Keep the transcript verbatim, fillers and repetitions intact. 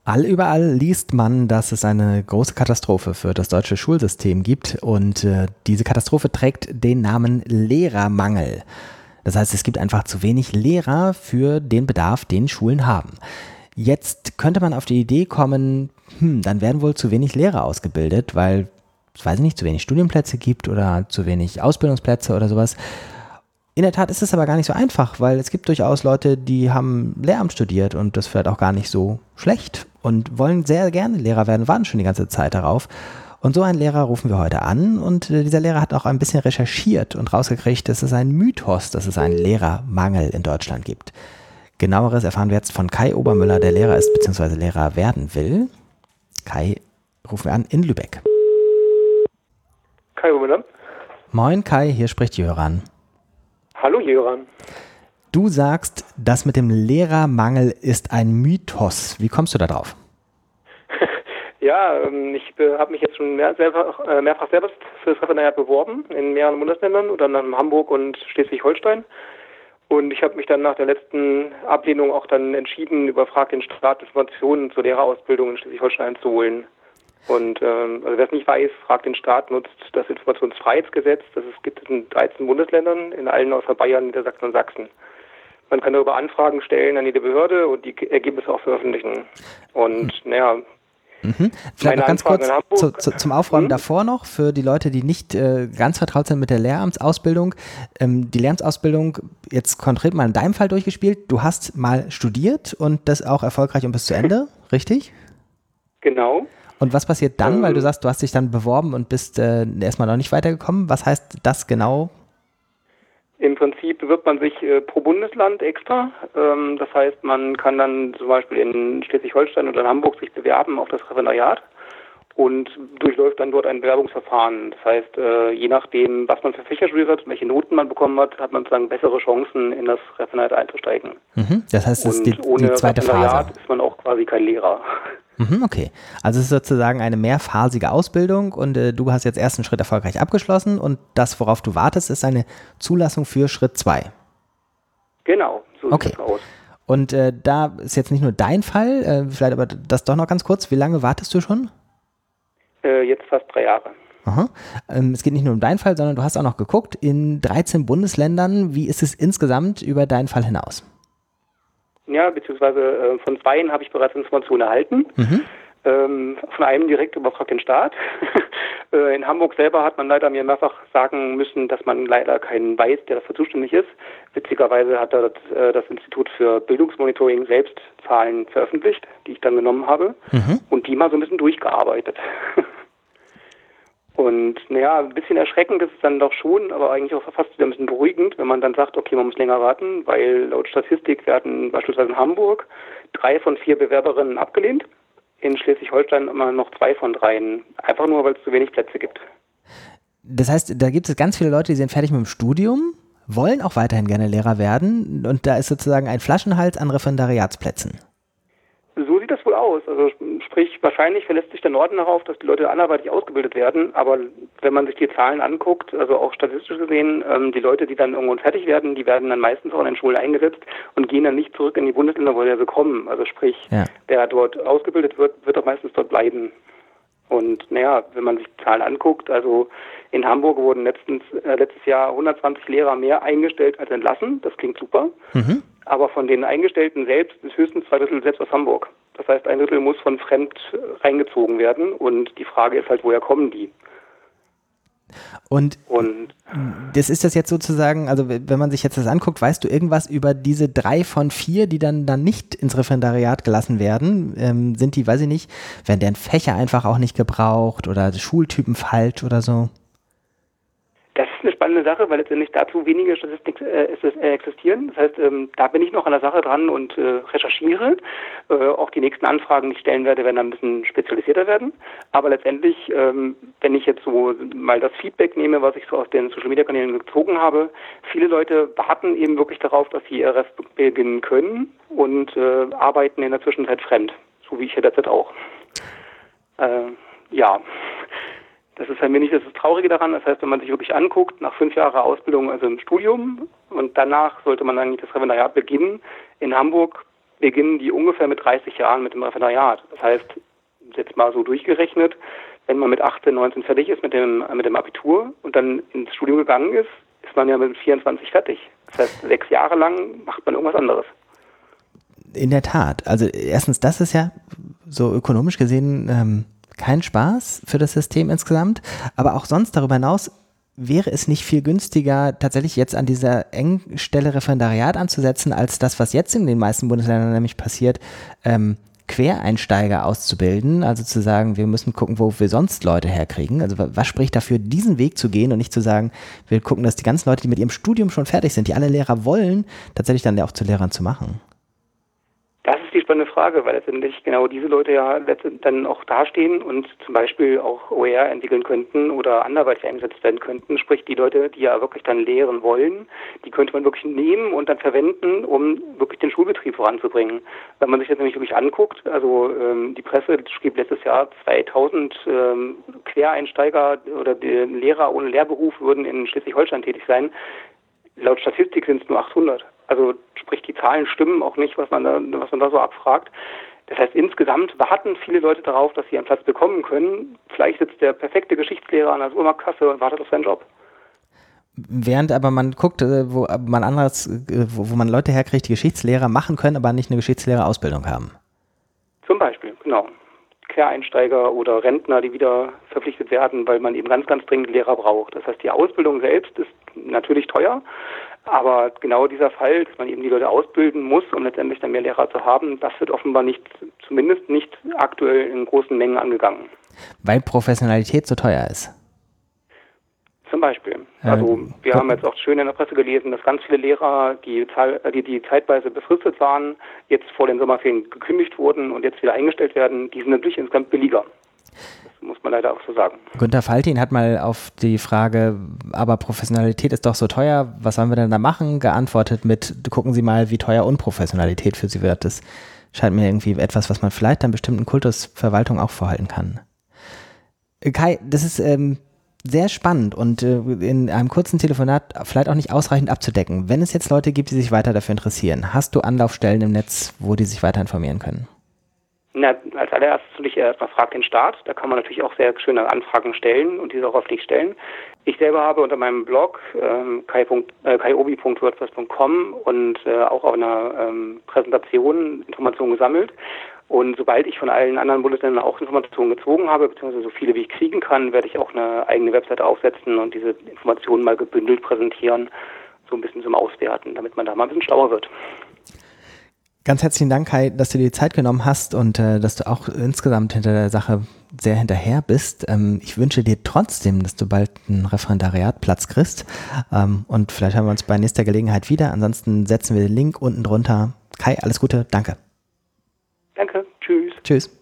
Allüberall liest man, dass es eine große Katastrophe für das deutsche Schulsystem gibt und äh, diese Katastrophe trägt den Namen Lehrermangel. Das heißt, es gibt einfach zu wenig Lehrer für den Bedarf, den Schulen haben. Jetzt könnte man auf die Idee kommen, hm, dann werden wohl zu wenig Lehrer ausgebildet, weil, ich weiß nicht, zu wenig Studienplätze gibt oder zu wenig Ausbildungsplätze oder sowas. In der Tat ist es aber gar nicht so einfach, weil es gibt durchaus Leute, die haben Lehramt studiert und das vielleicht auch gar nicht so schlecht und wollen sehr gerne Lehrer werden, warten schon die ganze Zeit darauf. Und so einen Lehrer rufen wir heute an und äh, dieser Lehrer hat auch ein bisschen recherchiert und rausgekriegt, dass es ein Mythos, dass es einen Lehrermangel in Deutschland gibt. Genaueres erfahren wir jetzt von Kai Obermüller, der Lehrer ist bzw. Lehrer werden will. Kai, rufen wir an in Lübeck. Kai Obermüller. Moin Kai, hier spricht Jöran. Hallo Jöran. Du sagst, das mit dem Lehrermangel ist ein Mythos. Wie kommst du da drauf? Ja, ich habe mich jetzt schon mehr, selber, mehrfach selbst für das Referendariat beworben in mehreren Bundesländern, unter anderem Hamburg und Schleswig-Holstein. Und ich habe mich dann nach der letzten Ablehnung auch dann entschieden, über Frag den Staat Informationen zur Lehrerausbildung in Schleswig-Holstein einzuholen. Und ähm, also wer es nicht weiß, Frag den Staat nutzt das Informationsfreiheitsgesetz, das es gibt in dreizehn Bundesländern, in allen außer Bayern, Niedersachsen und Sachsen. Man kann darüber Anfragen stellen an jede Behörde und die Ergebnisse auch veröffentlichen. Und hm. naja, mhm. Vielleicht noch ganz kurz zu, zu, zum Aufräumen mhm. davor noch, für die Leute, die nicht äh, ganz vertraut sind mit der Lehramtsausbildung. Ähm, die Lehramtsausbildung, jetzt konkret mal in deinem Fall durchgespielt, du hast mal studiert und das auch erfolgreich und bis zu Ende, richtig? Genau. Und was passiert dann, ähm, weil du sagst, du hast dich dann beworben und bist äh, erstmal noch nicht weitergekommen? Was heißt das genau? Im Prinzip bewirbt man sich äh, pro Bundesland extra. Ähm, das heißt, man kann dann zum Beispiel in Schleswig-Holstein oder in Hamburg sich bewerben auf das Referendariat und durchläuft dann dort ein Bewerbungsverfahren. Das heißt, äh, je nachdem, was man für Fächer studiert hat, welche Noten man bekommen hat, hat man sozusagen bessere Chancen, in das Referendariat einzusteigen. Mhm, das heißt, das ist die, ohne die zweite Phase. Ist man auch quasi kein Lehrer. Mhm, okay, also es ist sozusagen eine mehrphasige Ausbildung und äh, du hast jetzt ersten Schritt erfolgreich abgeschlossen und das, worauf du wartest, ist eine Zulassung für Schritt zwei. Genau, so okay. sieht es aus. Und äh, da ist jetzt nicht nur dein Fall, äh, vielleicht aber das doch noch ganz kurz, wie lange wartest du schon? Äh, jetzt fast drei Jahre. Aha. Ähm, es geht nicht nur um deinen Fall, sondern du hast auch noch geguckt, in dreizehn Bundesländern, wie ist es insgesamt über deinen Fall hinaus? Ja, beziehungsweise äh, von zweien habe ich bereits Informationen erhalten. Mhm. Ähm, von einem direkt über Frag den Staat. äh, in Hamburg selber hat man leider mir mehrfach sagen müssen, dass man leider keinen weiß, der dafür zuständig ist. Witzigerweise hat da das, äh, das Institut für Bildungsmonitoring selbst Zahlen veröffentlicht, die ich dann genommen habe mhm. und die mal so ein bisschen durchgearbeitet. Und naja, ein bisschen erschreckend ist es dann doch schon, aber eigentlich auch fast wieder ein bisschen beruhigend, wenn man dann sagt, okay, man muss länger warten, weil laut Statistik werden beispielsweise in Hamburg drei von vier Bewerberinnen abgelehnt, in Schleswig-Holstein immer noch zwei von dreien, einfach nur, weil es zu wenig Plätze gibt. Das heißt, da gibt es ganz viele Leute, die sind fertig mit dem Studium, wollen auch weiterhin gerne Lehrer werden und da ist sozusagen ein Flaschenhals an Referendariatsplätzen. So sieht das wohl aus. Also sprich, wahrscheinlich verlässt sich der Norden darauf, dass die Leute anderweitig ausgebildet werden. Aber wenn man sich die Zahlen anguckt, also auch statistisch gesehen, ähm, die Leute, die dann irgendwo fertig werden, die werden dann meistens auch in den Schulen eingesetzt und gehen dann nicht zurück in die Bundesländer, wo sie kommen. Also sprich, ja. wer dort ausgebildet wird, wird auch meistens dort bleiben. Und naja, wenn man sich die Zahlen anguckt, also in Hamburg wurden letztens, äh, letztes Jahr hundertzwanzig Lehrer mehr eingestellt als entlassen. Das klingt super. Mhm. Aber von den Eingestellten selbst ist höchstens zwei Drittel selbst aus Hamburg. Das heißt, ein Drittel muss von fremd reingezogen werden. Und die Frage ist halt, woher kommen die? Und, und das ist das jetzt sozusagen, also wenn man sich jetzt das anguckt, weißt du irgendwas über diese drei von vier, die dann, dann nicht ins Referendariat gelassen werden? Ähm, sind die, weiß ich nicht, werden deren Fächer einfach auch nicht gebraucht oder Schultypen falsch oder so? Das ist eine spannende Sache, weil letztendlich dazu wenige Statistiken äh, existieren. Das heißt, ähm, da bin ich noch an der Sache dran und äh, recherchiere. Äh, auch die nächsten Anfragen, die ich stellen werde, werden dann ein bisschen spezialisierter werden. Aber letztendlich, ähm, wenn ich jetzt so mal das Feedback nehme, was ich so aus den Social-Media-Kanälen gezogen habe, viele Leute warten eben wirklich darauf, dass sie ihr Rest beginnen können und äh, arbeiten in der Zwischenzeit fremd. So wie ich ja derzeit auch. Äh, ja... Das ist ein wenig das Traurige daran. Das heißt, wenn man sich wirklich anguckt, nach fünf Jahren Ausbildung, also im Studium, und danach sollte man eigentlich das Referendariat beginnen. In Hamburg beginnen die ungefähr mit dreißig Jahren mit dem Referendariat. Das heißt, jetzt mal so durchgerechnet, wenn man mit achtzehn, neunzehn fertig ist mit dem, mit dem Abitur und dann ins Studium gegangen ist, ist man ja mit vierundzwanzig fertig. Das heißt, sechs Jahre lang macht man irgendwas anderes. In der Tat. Also erstens, das ist ja so ökonomisch gesehen ähm, kein Spaß für das System insgesamt, aber auch sonst darüber hinaus wäre es nicht viel günstiger, tatsächlich jetzt an dieser Engstelle Referendariat anzusetzen, als das, was jetzt in den meisten Bundesländern nämlich passiert, ähm, Quereinsteiger auszubilden, also zu sagen, wir müssen gucken, wo wir sonst Leute herkriegen. Also was spricht dafür, diesen Weg zu gehen und nicht zu sagen, wir gucken, dass die ganzen Leute, die mit ihrem Studium schon fertig sind, die alle Lehrer wollen, tatsächlich dann auch zu Lehrern zu machen? Das ist die spannende Frage, weil letztendlich genau diese Leute ja letztendlich dann auch dastehen und zum Beispiel auch O E R entwickeln könnten oder anderweitig eingesetzt werden könnten. Sprich, die Leute, die ja wirklich dann lehren wollen, die könnte man wirklich nehmen und dann verwenden, um wirklich den Schulbetrieb voranzubringen. Wenn man sich das nämlich wirklich anguckt, also ähm, die Presse schrieb letztes Jahr zweitausend ähm, Quereinsteiger oder die Lehrer ohne Lehrberuf würden in Schleswig-Holstein tätig sein. Laut Statistik sind es nur achthundert. Also sprich, die Zahlen stimmen auch nicht, was man da, was man da so abfragt. Das heißt, insgesamt warten viele Leute darauf, dass sie einen Platz bekommen können. Vielleicht sitzt der perfekte Geschichtslehrer an der Supermarktkasse und wartet auf seinen Job. Während aber man guckt, wo man anderes, wo, wo man Leute herkriegt, die Geschichtslehrer machen können, aber nicht eine Geschichtslehrerausbildung haben. Zum Beispiel, genau. Quereinsteiger oder Rentner, die wieder verpflichtet werden, weil man eben ganz, ganz dringend Lehrer braucht. Das heißt, die Ausbildung selbst ist natürlich teuer, aber genau dieser Fall, dass man eben die Leute ausbilden muss, um letztendlich dann mehr Lehrer zu haben, das wird offenbar nicht, zumindest nicht aktuell in großen Mengen angegangen. Weil Professionalität so teuer ist. Zum Beispiel. Also wir haben jetzt auch schön in der Presse gelesen, dass ganz viele Lehrer, die, die, die zeitweise befristet waren, jetzt vor den Sommerferien gekündigt wurden und jetzt wieder eingestellt werden. Die sind natürlich insgesamt billiger. Das muss man leider auch so sagen. Günter Faltin hat mal auf die Frage, aber Professionalität ist doch so teuer, was sollen wir denn da machen, geantwortet mit, gucken Sie mal, wie teuer Unprofessionalität für Sie wird. Das scheint mir irgendwie etwas, was man vielleicht an bestimmten Kultusverwaltungen auch vorhalten kann. Kai, das ist ähm, sehr spannend und äh, in einem kurzen Telefonat vielleicht auch nicht ausreichend abzudecken. Wenn es jetzt Leute gibt, die sich weiter dafür interessieren, hast du Anlaufstellen im Netz, wo die sich weiter informieren können? Na, als allererstes natürlich erstmal Frag den Staat. Da kann man natürlich auch sehr schöne Anfragen stellen und diese auch öffentlich stellen. Ich selber habe unter meinem Blog ähm, kai obi punkt wordpress punkt com und äh, auch auf einer ähm, Präsentation Informationen gesammelt. Und sobald ich von allen anderen Bundesländern auch Informationen gezogen habe, beziehungsweise so viele wie ich kriegen kann, werde ich auch eine eigene Webseite aufsetzen und diese Informationen mal gebündelt präsentieren, so ein bisschen zum Auswerten, damit man da mal ein bisschen schlauer wird. Ganz herzlichen Dank, Kai, dass du dir die Zeit genommen hast und äh, dass du auch insgesamt hinter der Sache sehr hinterher bist. Ähm, ich wünsche dir trotzdem, dass du bald einen Referendariatplatz kriegst ähm, und vielleicht haben wir uns bei nächster Gelegenheit wieder. Ansonsten setzen wir den Link unten drunter. Kai, alles Gute, danke. Danke, tschüss. Tschüss.